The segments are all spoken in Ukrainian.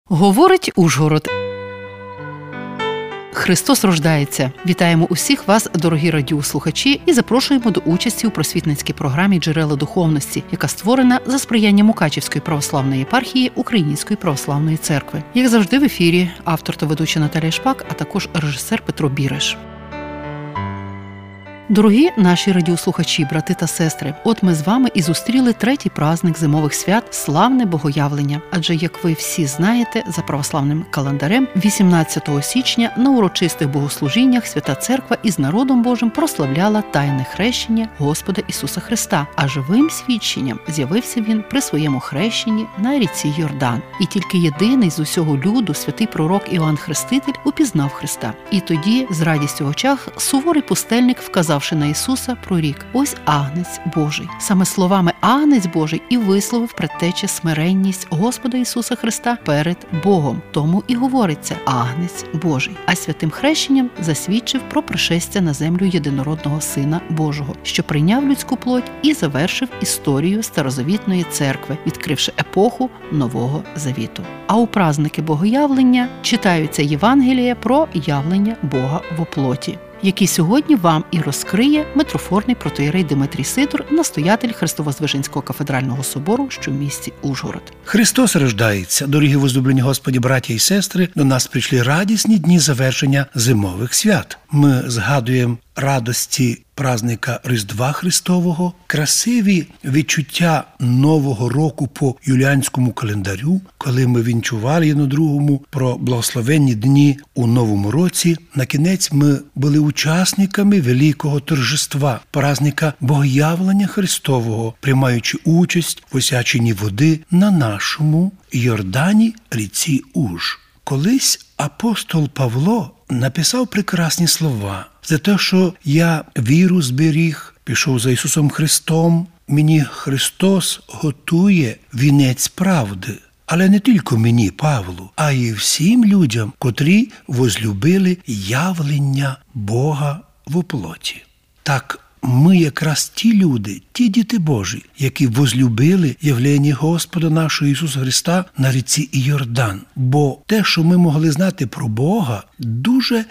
Говорить Ужгород. Христос рождається! Вітаємо усіх вас, дорогі радіослухачі, і запрошуємо до участі у просвітницькій програмі «Джерела духовності», яка створена за сприяння Мукачівської православної єпархії Української православної церкви. Як завжди в ефірі автор та ведуча Наталія Шпак, а також режисер Петро Біреш. Дорогі наші радіослухачі, брати та сестри, от ми з вами і зустріли третій праздник зимових свят – славне Богоявлення. Адже, як ви всі знаєте, за православним календарем 18 січня на урочистих богослужіннях Свята Церква із народом Божим прославляла тайне хрещення Господа Ісуса Христа, а живим свідченням з'явився Він при своєму хрещенні на ріці Йордан. І тільки єдиний з усього люду святий пророк Іоанн Хреститель упізнав Христа. І тоді, з радістю в очах, суворий пустельник вказав на Ісуса, прорік: «Ось Агнець Божий». Саме словами «Агнець Божий» і висловив предтеча смиренність Господа Ісуса Христа перед Богом. Тому і говориться «Агнець Божий». А святим хрещенням засвідчив про пришестя на землю єдинородного Сина Божого, що прийняв людську плоть і завершив історію старозавітної церкви, відкривши епоху Нового Завіту. А у праздники Богоявлення читаються Євангелія про явлення Бога во плоті, які сьогодні вам і розкриє митрофорний протоієрей Димитрій Сидор, настоятель Христовозвиженського кафедрального собору, що в місті Ужгород. Христос рождається! Дорогі возлюблені Господі, браття і сестри, до нас прийшли радісні дні завершення зимових свят. Ми згадуємо радості праздника Різдва Христового, красиві відчуття Нового року по юліанському календарю, коли ми вінчували один другому про благословенні дні у Новому році. На кінець ми були учасниками великого торжества, праздника Богоявлення Христового, приймаючи участь в осяченні води на нашому Йордані ріці Уж. Колись апостол Павло написав прекрасні слова за те, що я віру зберіг, пішов за Ісусом Христом, мені Христос готує вінець правди. Але не тільки мені, Павлу, а й всім людям, котрі возлюбили явлення Бога в плоті. Так, ми якраз ті люди, ті діти Божі, які возлюбили явлення Господа нашого Ісуса Христа на ріці Йордан. Бо те, що ми могли знати про Бога, дуже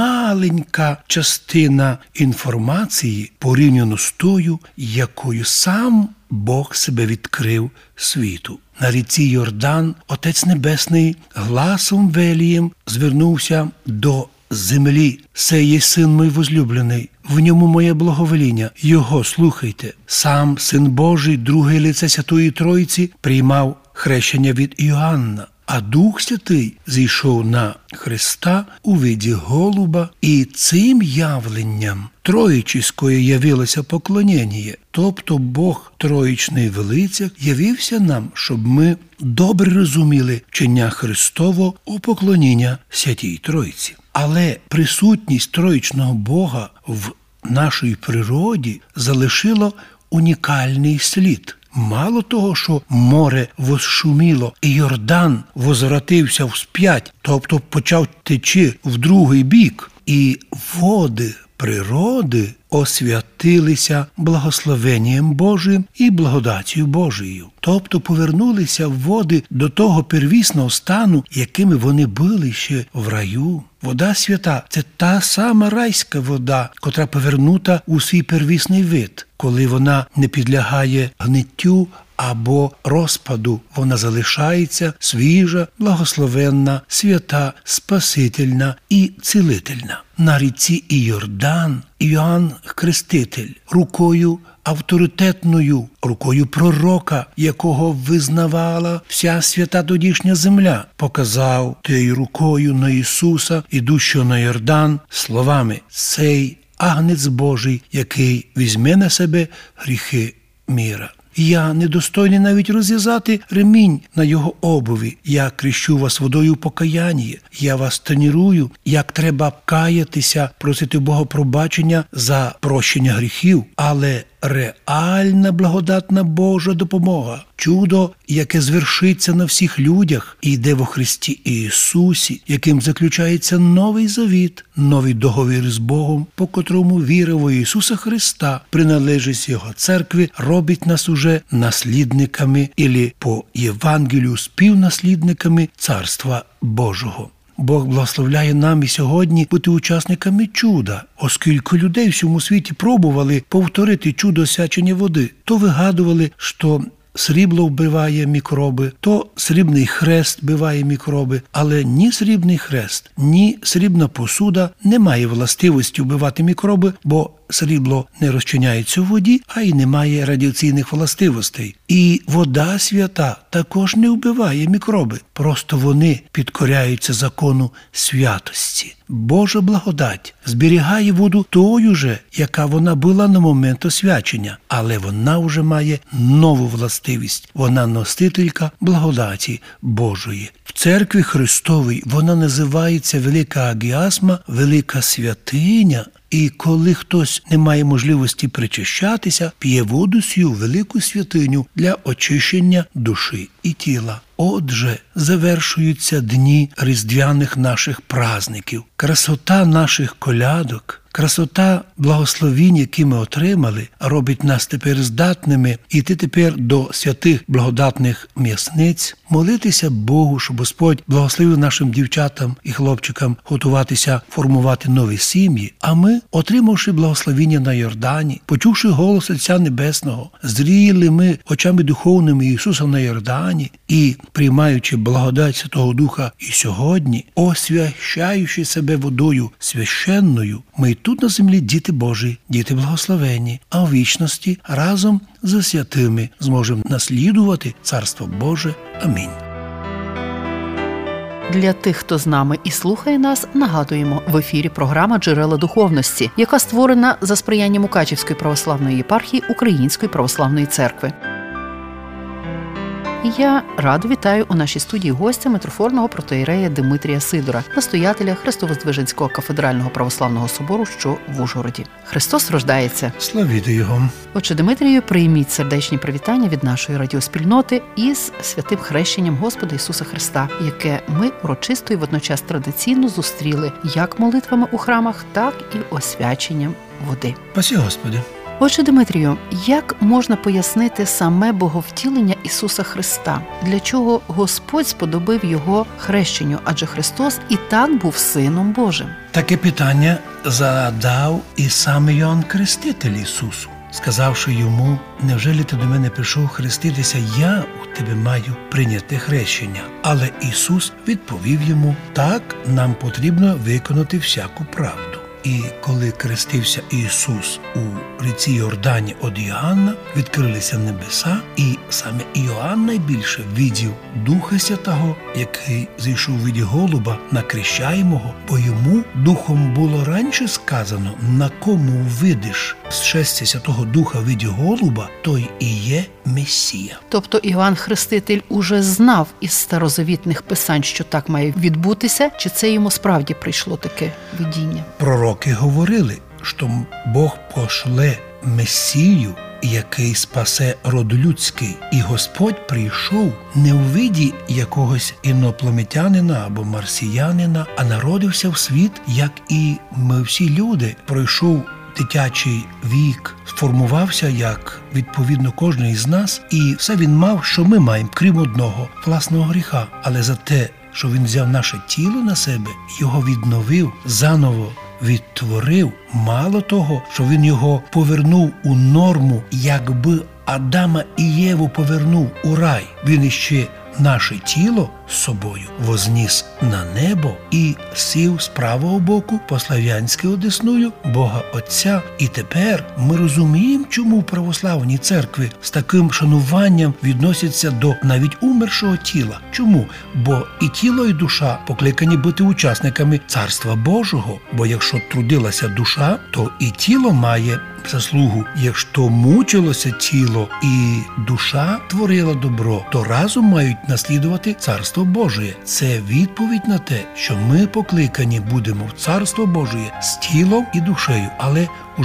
маленька частина інформації порівняно з тою, якою сам Бог себе відкрив світу. На ріці Йордан Отець Небесний гласом велієм звернувся до землі: «Сей є син мій возлюблений, в ньому моє благовоління, його слухайте». Сам Син Божий, друге лице Святої Троїці, приймав хрещення від Іоанна, а Дух Святий зійшов на Христа у виді голуба, і цим явленням Троїчської явилося поклонення, тобто Бог Троїчний в лицях явився нам, щоб ми добре розуміли вчення Христового у поклоніння Святій Троїці. Але присутність Троїчного Бога в нашій природі залишила унікальний слід. Мало того, що море возшуміло і Йордан возвратився всп'ять, тобто почав течи в другий бік, і води природи освятилися благословенням Божим і благодаттю Божою. Тобто повернулися води до того первісного стану, якими вони були ще в раю. Вода свята – це та сама райська вода, котра повернута у свій первісний вид. Коли вона не підлягає гниттю або розпаду, вона залишається свіжа, благословенна, свята, спасительна і цілительна. На ріці Йордан Іоанн Хреститель рукою авторитетною, рукою пророка, якого визнавала вся свята тодішня земля, показав тією рукою на Ісуса, ідущого на Йордан, словами: «Цей Агнець Божий, який візьме на себе гріхи міра». Я недостойний навіть розв'язати ремінь на його обуві. Я крещу вас водою покаяння. Я вас тренірую, як треба каятися, просити Бога пробачення за прощення гріхів. Але реальна благодатна Божа допомога. Чудо, яке звершиться на всіх людях і йде во Христі Ісусі, яким заключається новий завіт, новий договір з Богом, по котрому віра в Ісуса Христа, приналежність Його церкви, робить нас уже наслідниками, ілі по Євангелію співнаслідниками Царства Божого. Бог благословляє нам і сьогодні бути учасниками чуда, оскільки людей в всьому світі пробували повторити чудо освячення води. То вигадували, що срібло вбиває мікроби, то срібний хрест вбиває мікроби, але ні срібний хрест, ні срібна посуда не має властивості вбивати мікроби, бо срібло не розчиняється в воді, а й не має радіаційних властивостей. І вода свята також не вбиває мікроби, просто вони підкоряються закону святості. Божа благодать зберігає воду тою же, яка вона була на момент освячення, але вона вже має нову властивість. Вона носителька благодаті Божої. В церкві Христовій вона називається Велика Агіасма, Велика Святиня. І коли хтось не має можливості причащатися, п'є воду сю велику святиню для очищення душі і тіла. Отже, завершуються дні різдвяних наших праздників. Красота наших колядок, красота благословінь, які ми отримали, робить нас тепер здатними йти тепер до святих благодатних м'ясниць, молитися Богу, щоб Господь благословив нашим дівчатам і хлопчикам готуватися формувати нові сім'ї, а ми, отримавши благословіння на Йордані, почувши голос Отця Небесного, зріли ми очами духовними Ісуса на Йордані і, приймаючи благодать Святого Духа і сьогодні, освящаючи себе водою священною, ми тут на землі діти Божі, діти благословенні, а в вічності разом з святими зможемо наслідувати Царство Боже. Амінь. Для тих, хто з нами і слухає нас, нагадуємо, в ефірі програма «Джерела духовності», яка створена за сприяння Мукачівської православної єпархії Української православної церкви. Я радо вітаю у нашій студії гостя митрофорного протоієрея Димитрія Сидора, настоятеля Христово-Здвиженського кафедрального православного собору, що в Ужгороді. Христос рождається! Славіте Його! Отче Димитрію, прийміть сердечні привітання від нашої радіоспільноти із святим хрещенням Господа Ісуса Христа, яке ми урочисто і водночас традиційно зустріли як молитвами у храмах, так і освяченням води. Спаси Господи! Отче Димитрію, як можна пояснити саме боговтілення Ісуса Христа? Для чого Господь сподобив Його хрещенню? Адже Христос і так був Сином Божим. Таке питання задав і сам Йоанн Креститель Ісусу, сказавши йому: «Невже ти до мене прийшов хреститися? Я у тебе маю прийняти хрещення». Але Ісус відповів йому: «Так, нам потрібно виконати всяку правду». І коли крестився Ісус у ріці Йордані від Іоанна, відкрилися небеса, і саме Іоанн найбільше видів Духа Святого, який зійшов у виді голуба на крещаємого, бо йому Духом було раніше сказано: «На кому видиш зшестя Святого Духа в виді голуба, той і є Месія». Тобто Іван Хреститель уже знав із старозавітних писань, що так має відбутися, чи це йому справді прийшло таке видіння? Пророки говорили, що Бог пошле Месію, який спасе род людський. І Господь прийшов не у виді якогось інопланетянина або марсіянина, а народився в світ, як і ми всі люди. Пройшов дитячий вік, сформувався як, відповідно, кожен із нас, і все він мав, що ми маємо, крім одного – власного гріха. Але за те, що він взяв наше тіло на себе, його відновив, заново відтворив, мало того, що він його повернув у норму, якби Адама і Єву повернув у рай. Він іще наше тіло з собою возніс на небо і сів з правого боку по слав'янськи одесною Бога Отця. І тепер ми розуміємо, чому в православній церкві з таким шануванням відносяться до навіть умершого тіла. Чому? Бо і тіло, і душа покликані бути учасниками Царства Божого. Бо якщо трудилася душа, то і тіло має заслугу. Якщо мучилося тіло і душа творила добро, то разом мають наслідувати Царство Божє. Це відповідь на те, що ми покликані будемо в Царство Божє з тілом і душею, але уже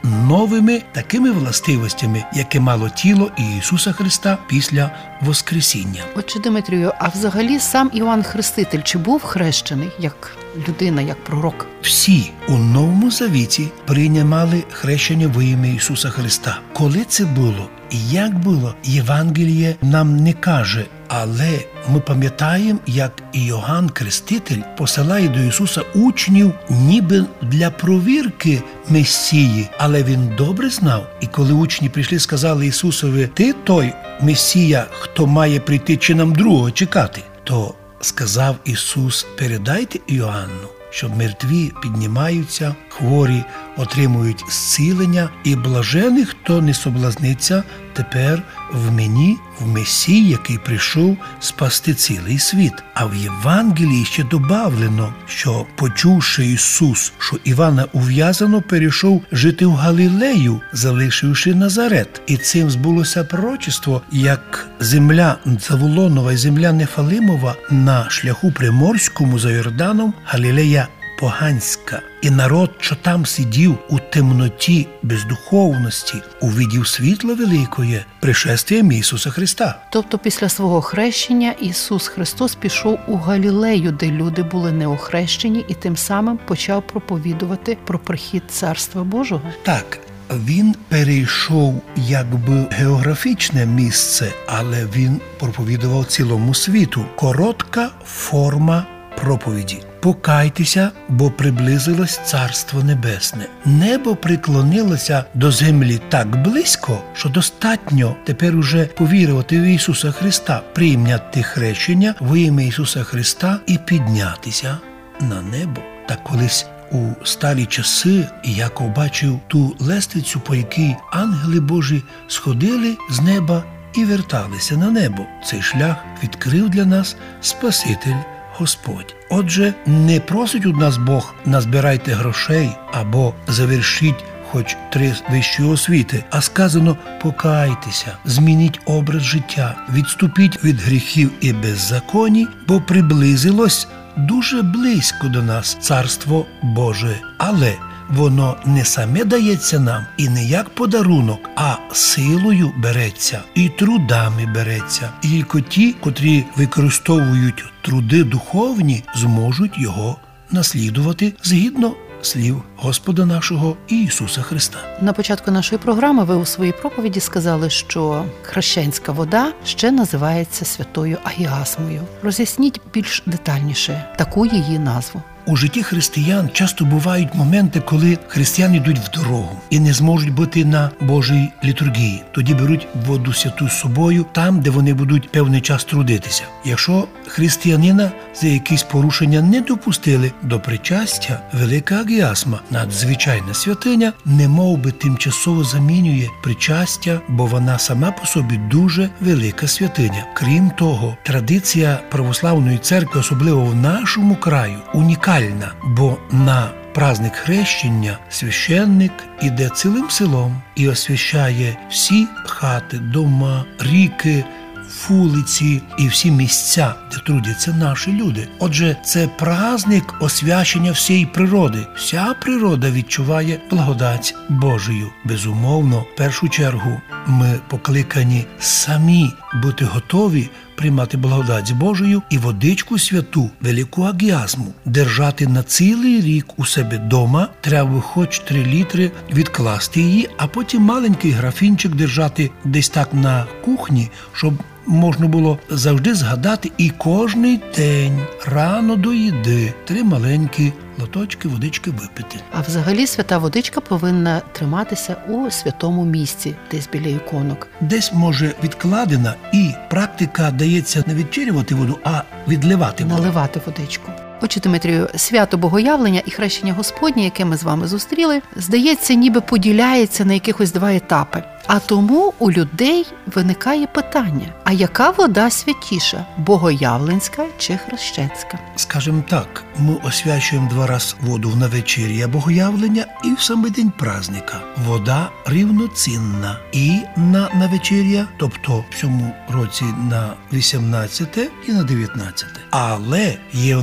новими такими властивостями, яке мало тіло Ісуса Христа після Воскресіння. Отче Димитрію, а взагалі сам Іоанн Хреститель чи був хрещений як людина, як пророк? Всі у Новому Завіті приймали хрещення во ім'я Ісуса Христа. Коли це було і як було, Євангеліє нам не каже, але ми пам'ятаємо, як Іоанн Хреститель посилає до Ісуса учнів ніби для провірки Месії, але він добре знав. І коли учні прийшли, сказали Ісусові: «Ти той Месія, хто має прийти, чи нам другого чекати?» То сказав Ісус: «Передайте Іоанну, що мертві піднімаються, хворі отримують зцілення, і блажений, хто не соблазниться тепер в мені, в Месії, який прийшов спасти цілий світ». А в Євангелії ще добавлено, що, почувши Ісус, що Івана ув'язано, перейшов жити в Галілею, залишивши Назарет. І цим збулося пророчество, як земля Заволонова і земля Нефалимова на шляху приморському за Йорданом, Галілея поганська. І народ, що там сидів у темноті бездуховності, увидів світло великое пришествієм Ісуса Христа. Тобто після свого хрещення Ісус Христос пішов у Галілею, де люди були неохрещені, і тим самим почав проповідувати про прихід Царства Божого? Так, він перейшов якби географічне місце, але він проповідував цілому світу. Коротка форма проповіді. Покайтеся, бо приблизилось Царство Небесне. Небо приклонилося до землі так близько, що достатньо тепер уже повірувати в Ісуса Христа, прийняти хрещення во ім'я Ісуса Христа і піднятися на небо. Так колись у старі часи Яков бачив ту лестницю, по якій ангели Божі сходили з неба і верталися на небо. Цей шлях відкрив для нас Спаситель Господь. Отже, не просить у нас Бог: назбирайте грошей або завершіть хоч 3 вищі освіти, а сказано: покайтеся, змініть образ життя, відступіть від гріхів і беззаконій, бо приблизилось дуже близько до нас Царство Боже. Але воно не саме дається нам і не як подарунок, а силою береться і трудами береться. І тільки ті, котрі використовують труди духовні, зможуть його наслідувати згідно слів Господа нашого Ісуса Христа. На початку нашої програми ви у своїй проповіді сказали, що хрещенська вода ще називається святою Агіасмою. Роз'ясніть більш детальніше таку її назву. У житті християн часто бувають моменти, коли християни йдуть в дорогу і не зможуть бути на Божій літургії. Тоді беруть воду святу з собою там, де вони будуть певний час трудитися. Якщо християнина за якісь порушення не допустили до причастя, велика агіасма, надзвичайна святиня, немов би тимчасово замінює причастя, бо вона сама по собі дуже велика святиня. Крім того, традиція православної церкви, особливо в нашому краю, унікальна, бо на праздник хрещення священник іде цілим селом і освящає всі хати, дома, ріки, вулиці і всі місця, де трудяться наші люди. Отже, це праздник освячення всієї природи. Вся природа відчуває благодать Божою. Безумовно, в першу чергу ми покликані самі бути готові приймати благодать Божою і водичку святу, велику агіасму, держати на цілий рік у себе дома. Треба хоч 3 літри відкласти її, а потім маленький графінчик держати десь так на кухні, щоб можна було завжди згадати і кожний день рано до їди 3 маленькі лоточки водички випити. А взагалі свята водичка повинна триматися у святому місці, десь біля іконок. Десь, може, відкладена, і практика дається не відчерювати воду, а відливати воду. Наливати водичку. Отче Димитрію, свято Богоявлення і хрещення Господнє, яке ми з вами зустріли, здається, ніби поділяється на якихось 2 етапи. А тому у людей виникає питання: а яка вода святіша – богоявленська чи хрещенська? Скажем так, ми освячуємо 2 рази воду в навечір'я Богоявлення і в самий день праздника. Вода рівноцінна і на навечір'я, тобто в цьому році на 18 і на 19. Але є у нас вода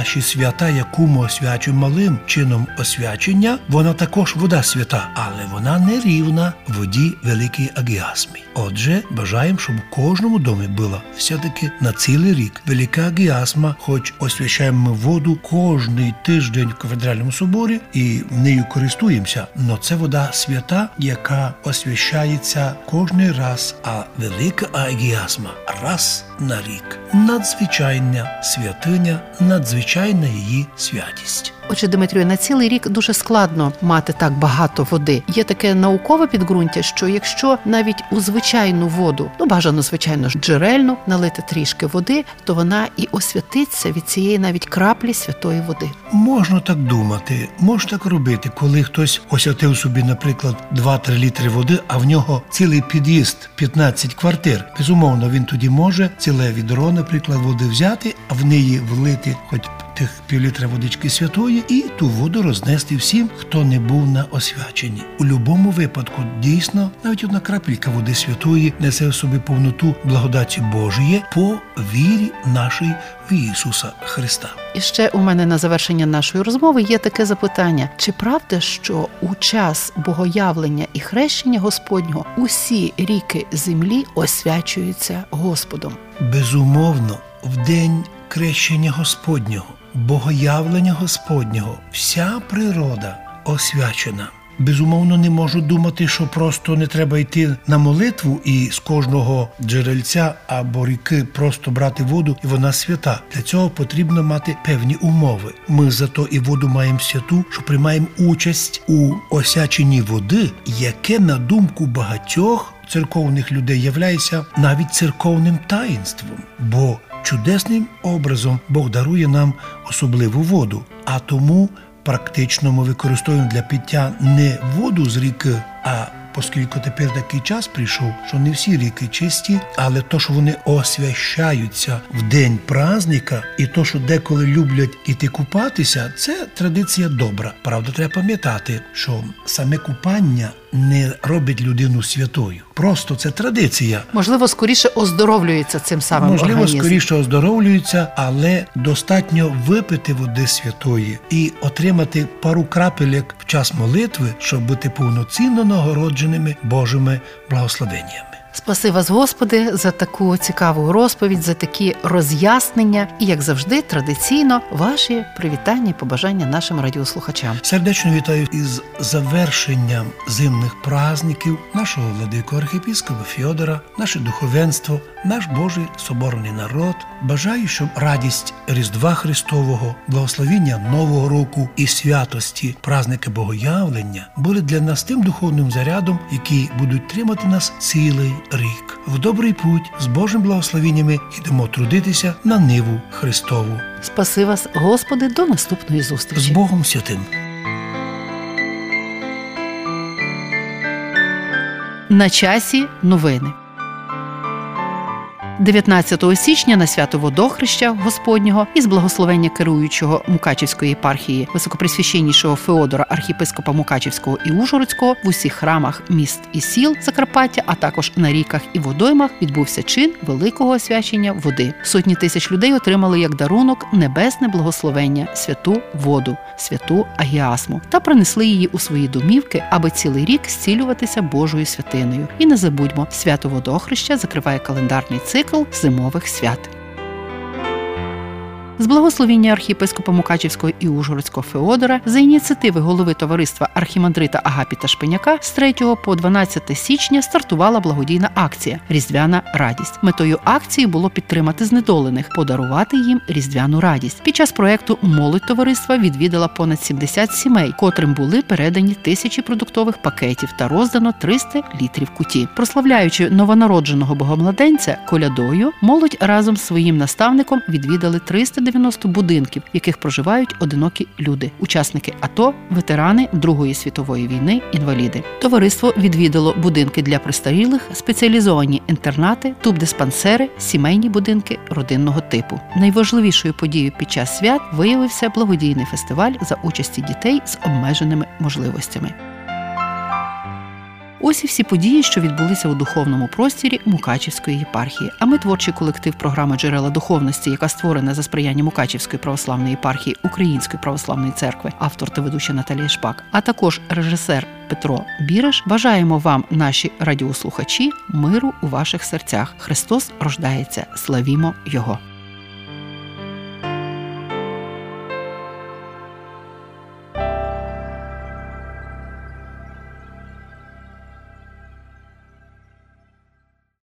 наші свята, яку ми освячуємо малим чином освячення, вона також вода свята, але вона не рівна воді великій агіасмі. Отже, бажаємо, щоб у кожному домі була все-таки на цілий рік велика агіасма, хоч освячаємо ми воду кожний тиждень в кафедральному соборі і нею користуємося, но це вода свята, яка освящається кожний раз, а велика агіасма раз на рік. Надзвичайна святиня, надзвичайна її святість. Отже, Димитрію, на цілий рік дуже складно мати так багато води. Є таке наукове підґрунтя, що якщо навіть у звичайну воду, бажано, звичайно ж, джерельну, налити трішки води, то вона і освятиться від цієї навіть краплі святої води. Можна так думати, можна так робити, коли хтось освятив собі, наприклад, 2-3 літри води, а в нього цілий під'їзд, 15 квартир. Безумовно, він тоді може ціле відро, наприклад, води взяти, а в неї влити хоч тих півлітра водички святої і ту воду рознести всім, хто не був на освяченні. У будь-якому випадку, дійсно, навіть одна крапелька води святої несе в собі повноту благодаті Божої по вірі нашій в Ісуса Христа. І ще у мене на завершення нашої розмови є таке запитання. Чи правда, що у час богоявлення і хрещення Господнього усі ріки землі освячуються Господом? Безумовно, в день хрещення Господнього, богоявлення Господнього, вся природа освячена. Безумовно, не можу думати, що просто не треба йти на молитву і з кожного джерельця або ріки просто брати воду, і вона свята. Для цього потрібно мати певні умови. Ми зато і воду маємо святу, що приймаємо участь у освяченні води, яке, на думку багатьох церковних людей, являється навіть церковним таїнством. Бо чудесним образом Бог дарує нам особливу воду, а тому практично ми використовуємо для пиття не воду з ріки, а оскільки тепер такий час прийшов, що не всі ріки чисті, але то, що вони освящаються в день праздника, і то, що деколи люблять іти купатися, це традиція добра. Правда, треба пам'ятати, що саме купання не робить людину святою. Просто це традиція. Можливо, скоріше оздоровлюється цим самим організм. Можливо, скоріше оздоровлюється, але достатньо випити води святої і отримати пару крапелек в час молитви, щоб бути повноцінно нагородженими Божими благословеннями. Спаси вас, Господи, за таку цікаву розповідь, за такі роз'яснення і, як завжди, традиційно, ваші привітання і побажання нашим радіослухачам. Сердечно вітаю із завершенням зимних праздників нашого владику архієпископа Фьодора, наше духовенство, наш Божий соборний народ. Бажаю, щоб радість Різдва Христового, благословіння Нового року і святості праздника Богоявлення були для нас тим духовним зарядом, який будуть тримати нас цілий рік. В добрий путь з Божим благословеннями йдемо трудитися на ниву Христову. Спаси вас, Господи, до наступної зустрічі. З Богом святим. На часі новини. 19 січня на свято Водохреща Господнього із благословення керуючого Мукачівської єпархії високопресвященнішого Феодора, архієпископа Мукачівського і Ужгородського, в усіх храмах міст і сіл Закарпаття, а також на ріках і водоймах відбувся чин великого освячення води. Сотні тисяч людей отримали як дарунок небесне благословення, святу воду, святу агіасму, та принесли її у свої домівки, аби цілий рік зцілюватися Божою святиною. І не забудьмо, свято Водохреща закриває календарний цикл зимових свят. З благословіння архієпископа Мукачівського і Ужгородського Феодора за ініціативи голови товариства архімандрита Агапіта Шпеняка з 3 по 12 січня стартувала благодійна акція «Різдвяна радість». Метою акції було підтримати знедолених, подарувати їм різдвяну радість. Під час проєкту молодь товариства відвідала понад 70 сімей, котрим були передані тисячі продуктових пакетів та роздано 300 літрів куті. Прославляючи новонародженого богомладенця колядою, молодь разом з своїм наставником відвідали 390 будинків, в яких проживають одинокі люди, учасники АТО, ветерани Другої світової війни, інваліди. Товариство відвідало будинки для престарілих, спеціалізовані інтернати, тубдиспансери, сімейні будинки родинного типу. Найважливішою подією під час свят виявився благодійний фестиваль за участі дітей з обмеженими можливостями. Ось і всі події, що відбулися у духовному просторі Мукачівської єпархії. А ми, творчий колектив програми «Джерела духовності», яка створена за сприяння Мукачівської православної єпархії Української православної церкви, автор та ведуча Наталія Шпак, а також режисер Петро Біреш, бажаємо вам, наші радіослухачі, миру у ваших серцях. Христос рождається. Славімо Його!